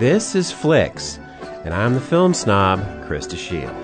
This is Flicks, and I'm the film snob, Krista Shield.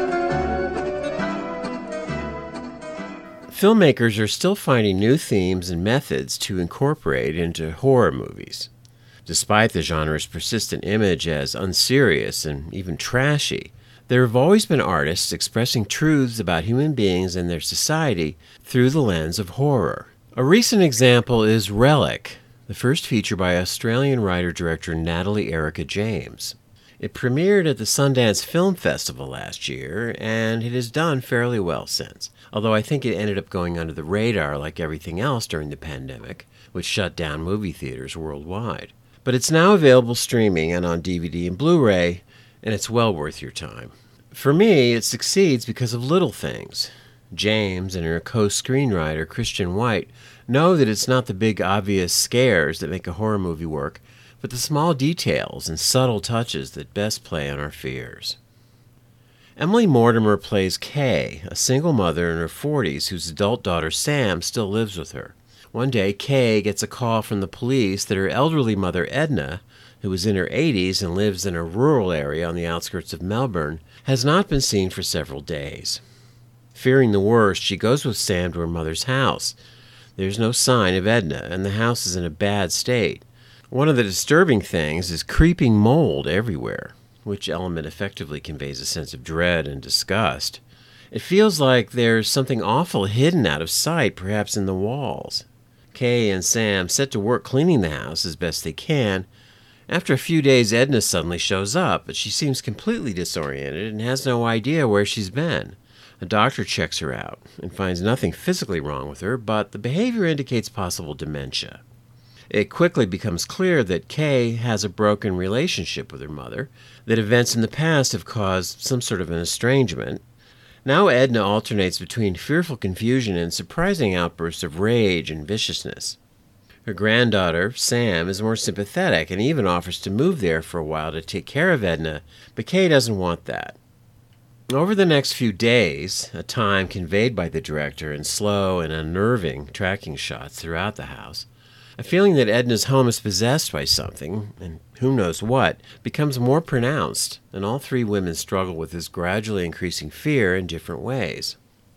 Filmmakers are still finding new themes and methods to incorporate into horror movies. Despite the genre's persistent image as unserious and even trashy, there have always been artists expressing truths about human beings and their society through the lens of horror. A recent example is Relic, the first feature by Australian writer-director Natalie Erica James. It premiered at the Sundance Film Festival last year, and it has done fairly well since, although I think it ended up going under the radar like everything else during the pandemic, which shut down movie theaters worldwide. But it's now available streaming and on DVD and Blu-ray, and it's well worth your time. For me, it succeeds because of little things. James and her co-screenwriter Christian White know that it's not the big obvious scares that make a horror movie work, but the small details and subtle touches that best play on our fears. Emily Mortimer plays Kay, a single mother in her 40s whose adult daughter Sam still lives with her. One day, Kay gets a call from the police that her elderly mother Edna, who is in her 80s and lives in a rural area on the outskirts of Melbourne, has not been seen for several days. Fearing the worst, she goes with Sam to her mother's house. There's no sign of Edna, and the house is in a bad state. One of the disturbing things is creeping mold everywhere, which element effectively conveys a sense of dread and disgust. It feels like there's something awful hidden out of sight, perhaps in the walls. Kay and Sam set to work cleaning the house as best they can. After a few days, Edna suddenly shows up, but she seems completely disoriented and has no idea where she's been. A doctor checks her out and finds nothing physically wrong with her, but the behavior indicates possible dementia. It quickly becomes clear that Kay has a broken relationship with her mother, that events in the past have caused some sort of an estrangement. Now Edna alternates between fearful confusion and surprising outbursts of rage and viciousness. Her granddaughter, Sam, is more sympathetic and even offers to move there for a while to take care of Edna, but Kay doesn't want that. Over the next few days, a time conveyed by the director in slow and unnerving tracking shots throughout the house, a feeling that Edna's home is possessed by something, and who knows what, becomes more pronounced, and all three women struggle with this gradually increasing fear in different ways.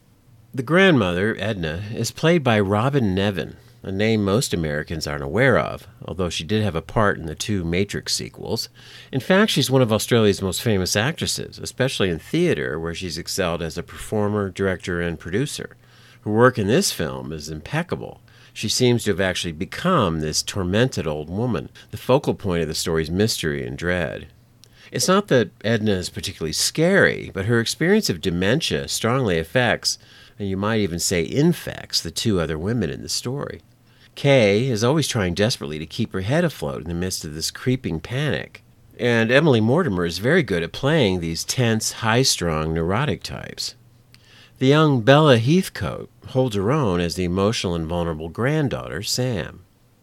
The grandmother, Edna, is played by Robin Nevin, a name most Americans aren't aware of, although she did have a part in the 2 Matrix sequels. In fact, she's one of Australia's most famous actresses, especially in theater, where she's excelled as a performer, director, and producer. Her work in this film is impeccable. She seems to have actually become this tormented old woman, the focal point of the story's mystery and dread. It's not that Edna is particularly scary, but her experience of dementia strongly affects, and you might even say infects, the 2 other women in the story. Kay is always trying desperately to keep her head afloat in the midst of this creeping panic. And Emily Mortimer is very good at playing these tense, high-strung, neurotic types. The young Bella Heathcote holds her own as the emotional and vulnerable granddaughter, Sam.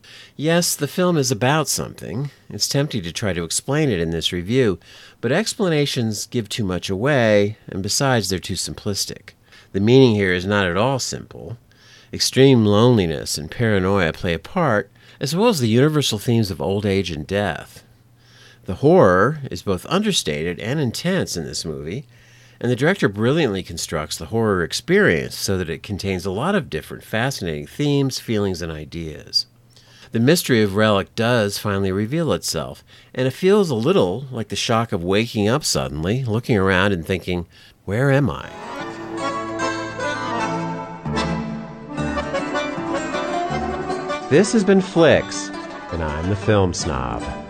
Yes, the film is about something. It's tempting to try to explain it in this review, but explanations give too much away, and besides, they're too simplistic. The meaning here is not at all simple. Extreme loneliness and paranoia play a part, as well as the universal themes of old age and death. The horror is both understated and intense in this movie, and the director brilliantly constructs the horror experience so that it contains a lot of different fascinating themes, feelings, and ideas. The mystery of Relic does finally reveal itself, and it feels a little like the shock of waking up suddenly, looking around and thinking, where am I? This has been Flicks, and I'm the film snob.